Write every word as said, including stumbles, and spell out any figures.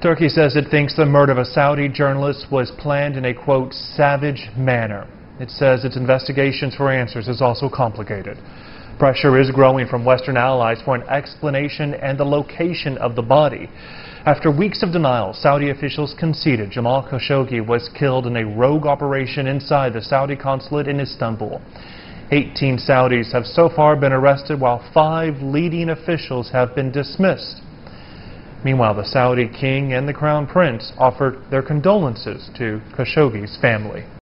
Turkey says it thinks the murder of a Saudi journalist was planned in a, quote, savage manner. It says its investigations for answers is also complicated. Pressure is growing from Western allies for an explanation and the location of the body. After weeks of denial, Saudi officials conceded Jamal Khashoggi was killed in a rogue operation inside the Saudi consulate in Istanbul. eighteen Saudis have so far been arrested, while five leading officials have been dismissed. Meanwhile, the Saudi king and the crown prince offered their condolences to Khashoggi's family.